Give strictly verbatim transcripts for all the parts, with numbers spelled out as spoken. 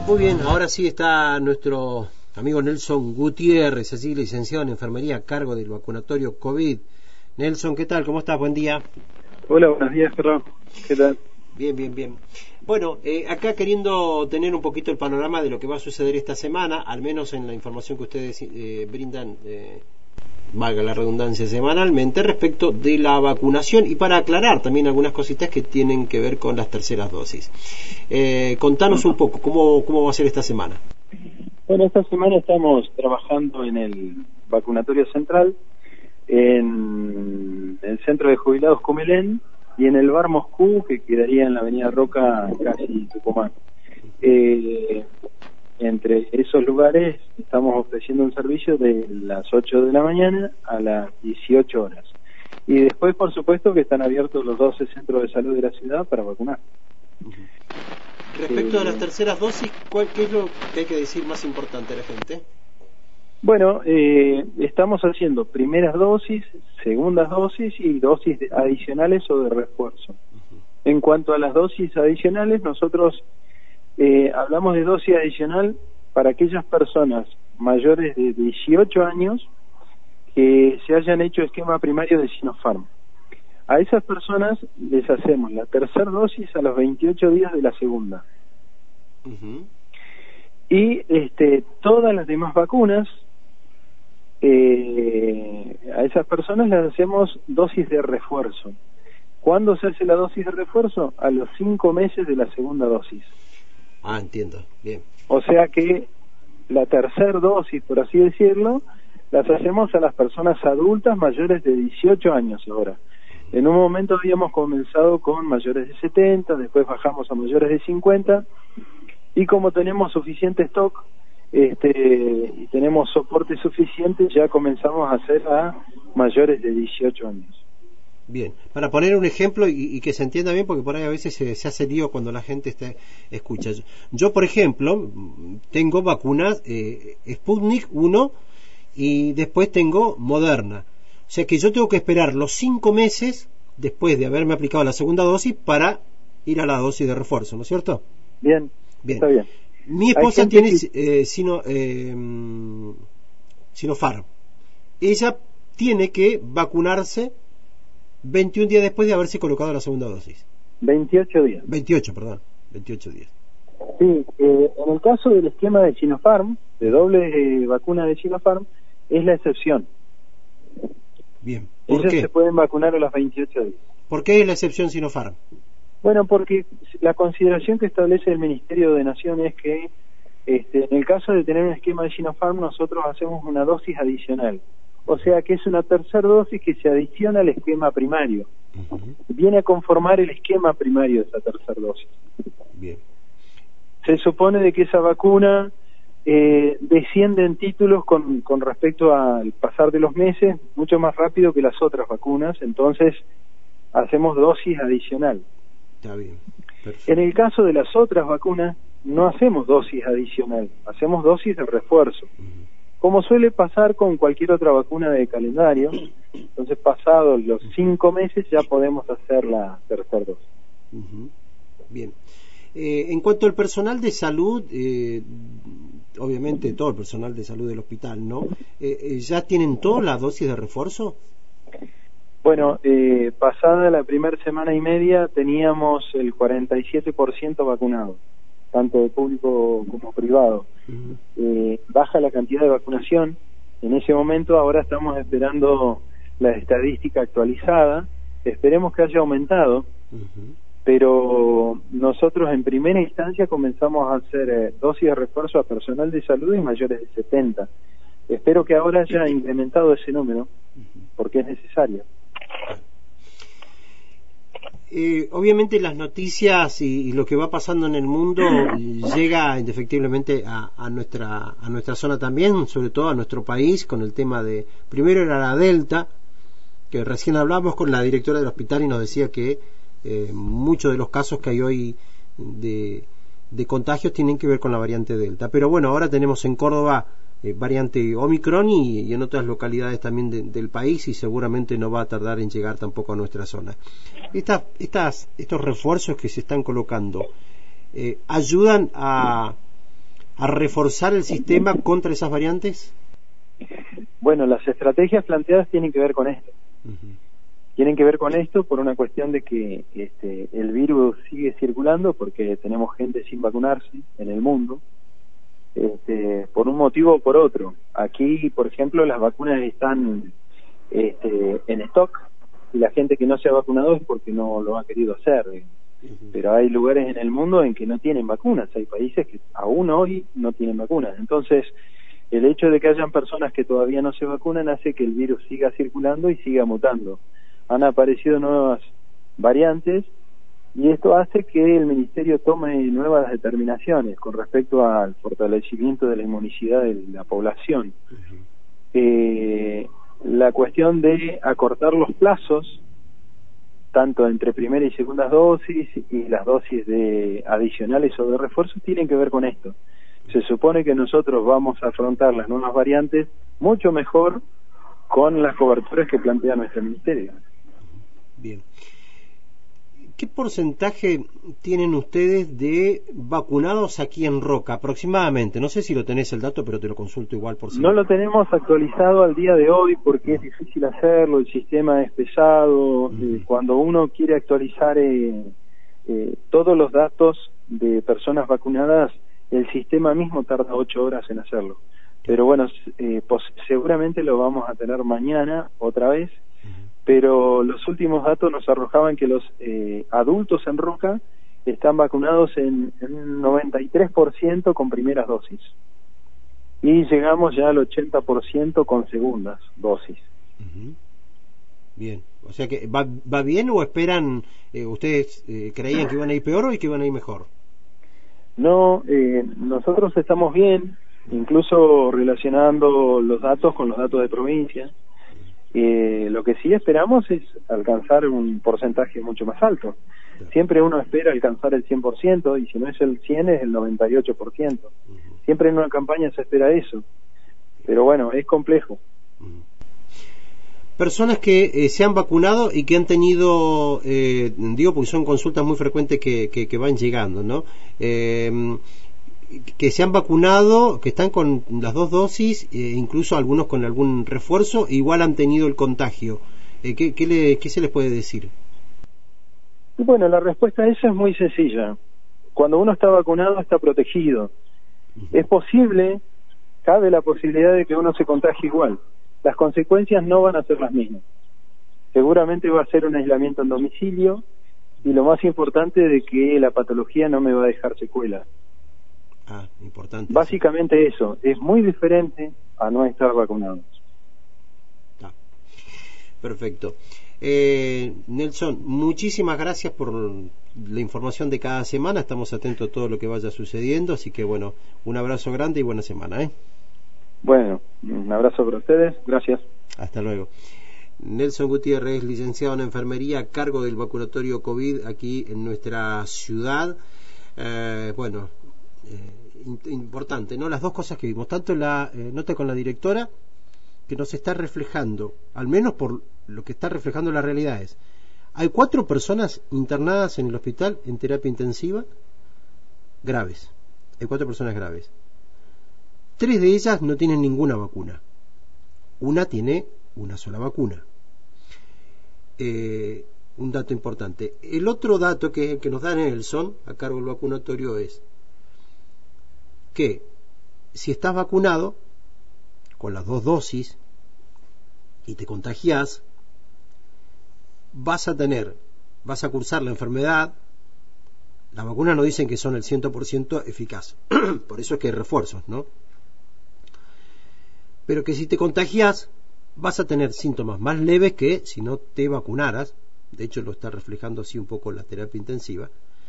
Muy bien, ahora sí está nuestro amigo Nelson Gutiérrez, así licenciado en enfermería a cargo del vacunatorio COVID. Nelson, ¿qué tal? ¿Cómo estás? Buen día. Hola, buenos días, Gerardo. ¿Qué tal? Bien, bien, bien. Bueno, eh, acá queriendo tener un poquito el panorama de lo que va a suceder esta semana, al menos en la información que ustedes eh, brindan, eh, valga la redundancia, semanalmente, respecto de la vacunación y para aclarar también algunas cositas que tienen que ver con las terceras dosis. Eh, contanos un poco, ¿cómo, cómo va a ser esta semana? Bueno, esta semana estamos trabajando en el vacunatorio central, en el centro de jubilados Comelén y en el bar Moscú, que quedaría en la avenida Roca, casi Tucumán. Eh, entre esos lugares estamos ofreciendo un servicio de las ocho de la mañana a las dieciocho horas. Y después, por supuesto, que están abiertos los doce centros de salud de la ciudad para vacunar. Respecto eh, a las terceras dosis, ¿cuál, ¿qué es lo que hay que decir más importante a la gente? Bueno, eh, estamos haciendo primeras dosis, segundas dosis y dosis de, adicionales o de refuerzo. Uh-huh. En cuanto a las dosis adicionales, nosotros eh, hablamos de dosis adicional para aquellas personas mayores de dieciocho años que se hayan hecho esquema primario de Sinopharm. A esas personas les hacemos la tercera dosis a los veintiocho días de la segunda. Uh-huh. Y este, todas las demás vacunas, eh, a esas personas les hacemos dosis de refuerzo. ¿Cuándo se hace la dosis de refuerzo? A los cinco meses de la segunda dosis. Ah, entiendo, bien. O sea que la tercera dosis, por así decirlo, las hacemos a las personas adultas mayores de dieciocho años ahora. En un momento habíamos comenzado con mayores de setenta, después bajamos a mayores de cincuenta, y como tenemos suficiente stock este, y tenemos soporte suficiente, ya comenzamos a hacer a mayores de dieciocho años. Bien, para poner un ejemplo y, y que se entienda bien, porque por ahí a veces se, se hace lío cuando la gente está, escucha. Yo, por ejemplo, tengo vacunas eh, Sputnik uno y después tengo Moderna. O sea que yo tengo que esperar los cinco meses después de haberme aplicado la segunda dosis para ir a la dosis de refuerzo, ¿no es cierto? Bien, bien. Está bien. Mi esposa tiene que... eh, sino, eh, Sinopharm. Ella tiene que vacunarse veintiún días después de haberse colocado la segunda dosis. veintiocho días. veintiocho, perdón. veintiocho días. Sí, eh, en el caso del esquema de Sinopharm, de doble eh, vacuna de Sinopharm, es la excepción. Bien. ¿Por Ellos qué? se pueden vacunar a los veintiocho días. ¿Por qué es la excepción Sinopharm? Bueno, porque la consideración que establece el Ministerio de Nación es que este, en el caso de tener un esquema de Sinopharm, nosotros hacemos una dosis adicional. O sea que es una tercera dosis que se adiciona al esquema primario. Uh-huh. Viene a conformar el esquema primario de esa tercera dosis. Bien. Se supone de que esa vacuna eh, desciende en títulos con, con respecto al pasar de los meses mucho más rápido que las otras vacunas, entonces hacemos dosis adicional. Está bien. Perfecto. En el caso de las otras vacunas no hacemos dosis adicional, hacemos dosis de refuerzo. Uh-huh. Como suele pasar con cualquier otra vacuna de calendario, entonces pasados los cinco meses ya podemos hacer la tercera dosis. Uh-huh. Bien. Eh, en cuanto al personal de salud, eh, obviamente todo el personal de salud del hospital, ¿no? Eh, eh, ¿Ya tienen todas las dosis de refuerzo? Bueno, eh, pasada la primera semana y media teníamos el cuarenta y siete por ciento vacunado, tanto de público como privado. Uh-huh. Eh, baja la cantidad de vacunación en ese momento, ahora estamos esperando la estadística actualizada, esperemos que haya aumentado, uh-huh. Pero nosotros en primera instancia comenzamos a hacer eh, dosis de refuerzo a personal de salud y mayores de setenta. Espero que ahora haya incrementado ese número, porque es necesario. Eh, obviamente las noticias y, y lo que va pasando en el mundo llega indefectiblemente a, a nuestra a nuestra zona también, sobre todo a nuestro país, con el tema de, primero era la Delta, que recién hablamos con la directora del hospital y nos decía que eh, muchos de los casos que hay hoy de, de contagios tienen que ver con la variante Delta, pero bueno, ahora tenemos en Córdoba eh, variante Omicron y, y en otras localidades también de, del país, y seguramente no va a tardar en llegar tampoco a nuestra zona. Esta, estas, estos refuerzos que se están colocando eh, ayudan a, a reforzar el sistema contra esas variantes? Bueno, las estrategias planteadas tienen que ver con esto. Uh-huh. Tienen que ver con esto por una cuestión de que este, el virus sigue circulando porque tenemos gente sin vacunarse en el mundo, este, por un motivo o por otro. Aquí, por ejemplo, las vacunas están este, en stock y la gente que no se ha vacunado es porque no lo ha querido hacer. Uh-huh. Pero hay lugares en el mundo en que no tienen vacunas, hay países que aún hoy no tienen vacunas. Entonces, el hecho de que hayan personas que todavía no se vacunan hace que el virus siga circulando y siga mutando. Han aparecido nuevas variantes y esto hace que el Ministerio tome nuevas determinaciones con respecto al fortalecimiento de la inmunicidad de la población. Uh-huh. Eh, la cuestión de acortar los plazos, tanto entre primera y segunda dosis y las dosis de adicionales o de refuerzo, tienen que ver con esto. Se supone que nosotros vamos a afrontar las nuevas variantes mucho mejor con las coberturas que plantea nuestro Ministerio. Bien. ¿Qué porcentaje tienen ustedes de vacunados aquí en Roca, aproximadamente? No sé si lo tenés el dato, pero te lo consulto igual por si... No lo tenemos actualizado al día de hoy porque es difícil hacerlo, el sistema es pesado. Uh-huh. eh, cuando uno quiere actualizar eh, eh, todos los datos de personas vacunadas, el sistema mismo tarda ocho horas en hacerlo. Pero bueno, eh, pues, seguramente lo vamos a tener mañana otra vez. Pero los últimos datos nos arrojaban que los eh, adultos en Roca están vacunados en, en un noventa y tres por ciento con primeras dosis y llegamos ya al ochenta por ciento con segundas dosis. Uh-huh. Bien, o sea que ¿va, va bien o esperan, eh, ustedes eh, creían que iban a ir peor o que iban a ir mejor? No, eh, nosotros estamos bien, incluso relacionando los datos con los datos de provincia. Eh, lo que sí esperamos es alcanzar un porcentaje mucho más alto. Siempre uno espera alcanzar el cien por ciento y si no es el cien es el noventa y ocho por ciento. Siempre en una campaña se espera eso. Pero bueno, es complejo. Personas que eh, se han vacunado y que han tenido, eh, digo porque son consultas muy frecuentes que, que, que van llegando, ¿no? Eh, que se han vacunado, que están con las dos dosis, eh, incluso algunos con algún refuerzo, igual han tenido el contagio. Eh, ¿qué, qué, le, ¿Qué se les puede decir? Bueno, la respuesta a eso es muy sencilla. Cuando uno está vacunado está protegido. Uh-huh. Es posible, cabe la posibilidad de que uno se contagie igual. Las consecuencias no van a ser las mismas. Seguramente va a ser un aislamiento en domicilio y lo más importante de que la patología no me va a dejar secuelas. Ah, importante. Básicamente eso, es muy diferente a no estar vacunados. Ah, perfecto. Eh, Nelson, muchísimas gracias por la información de cada semana, estamos atentos a todo lo que vaya sucediendo, así que bueno, un abrazo grande y buena semana, ¿eh? Bueno, un abrazo para ustedes, gracias. Hasta luego. Nelson Gutiérrez, licenciado en enfermería a cargo del vacunatorio COVID aquí en nuestra ciudad. Eh, bueno, Eh, importante, ¿no? Las dos cosas que vimos, tanto la eh, nota con la directora, que nos está reflejando, al menos por lo que está reflejando la realidad es, hay cuatro personas internadas en el hospital en terapia intensiva, graves, hay cuatro personas graves, tres de ellas no tienen ninguna vacuna, una tiene una sola vacuna. Eh, un dato importante. El otro dato que, que nos da Nelson a cargo del vacunatorio es que si estás vacunado con las dos dosis y te contagias, vas a tener, vas a cursar la enfermedad. Las vacunas no dicen que son el cien por ciento eficaz, por eso es que hay refuerzos, ¿no? Pero que si te contagias, vas a tener síntomas más leves que si no te vacunaras. De hecho, lo está reflejando así un poco la terapia intensiva.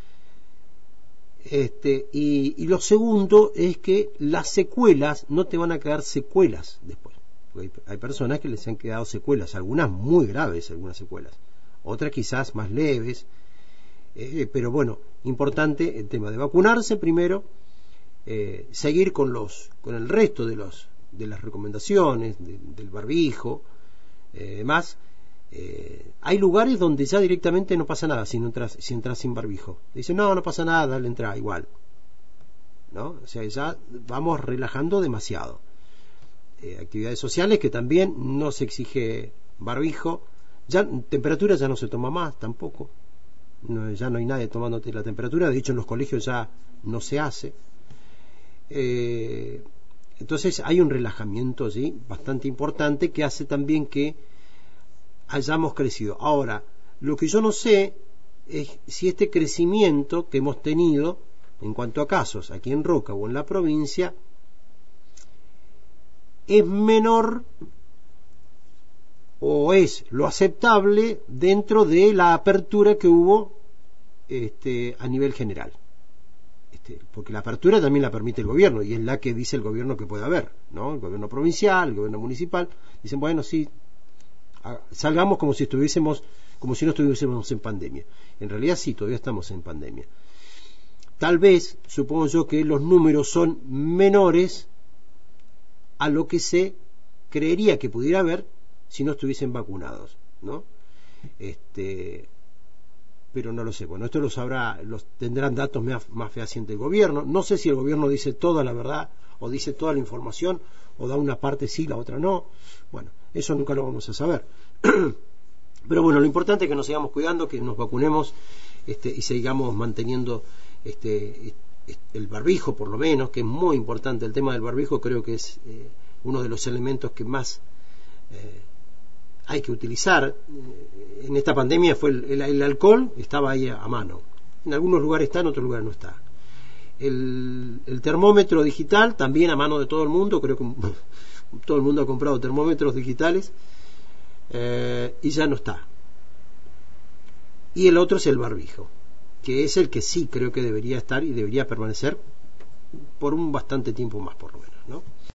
Este, y, y lo segundo es que las secuelas no te van a quedar secuelas después, porque hay, hay personas que les han quedado secuelas, algunas muy graves, algunas secuelas, otras quizás más leves, eh, pero bueno, importante el tema de vacunarse primero, eh, seguir con los con el resto de los de las recomendaciones de, del barbijo, eh, demás. Eh, hay lugares donde ya directamente no pasa nada si no entras, si entras sin barbijo. Dicen, no, no pasa nada, dale, entra igual. ¿no? O sea, ya vamos relajando demasiado. Eh, actividades sociales que también no se exige barbijo, ya temperatura ya no se toma más tampoco, no, ya no hay nadie tomándote la temperatura, de hecho en los colegios ya no se hace. Eh, entonces hay un relajamiento allí bastante importante que hace también que hayamos crecido. Ahora, lo que yo no sé es si este crecimiento que hemos tenido en cuanto a casos aquí en Roca o en la provincia es menor o es lo aceptable dentro de la apertura que hubo este, a nivel general. Este, porque la apertura también la permite el gobierno y es la que dice el gobierno que puede haber, ¿no? El gobierno provincial, el gobierno municipal, dicen, bueno, sí, salgamos como si estuviésemos, como si no estuviésemos en pandemia. En realidad sí, todavía estamos en pandemia. Tal vez, supongo yo, que los números son menores a lo que se creería que pudiera haber si no estuviesen vacunados, ¿no? Este, pero no lo sé. Bueno, esto lo sabrá, los tendrán datos más, más fehacientes el gobierno. No sé si el gobierno dice toda la verdad o dice toda la información o da una parte sí, la otra no. Bueno, eso nunca lo vamos a saber. Pero bueno, lo importante es que nos sigamos cuidando, que nos vacunemos este, y sigamos manteniendo este, el barbijo, por lo menos, que es muy importante. El tema del barbijo creo que es eh, uno de los elementos que más eh, hay que utilizar. En esta pandemia fue el, el, el alcohol, estaba ahí a, a mano. En algunos lugares está, en otros lugares no está. El, el termómetro digital también a mano de todo el mundo, creo que todo el mundo ha comprado termómetros digitales eh, y ya no está. Y el otro es el barbijo, que es el que sí creo que debería estar y debería permanecer por un bastante tiempo más, por lo menos, ¿no?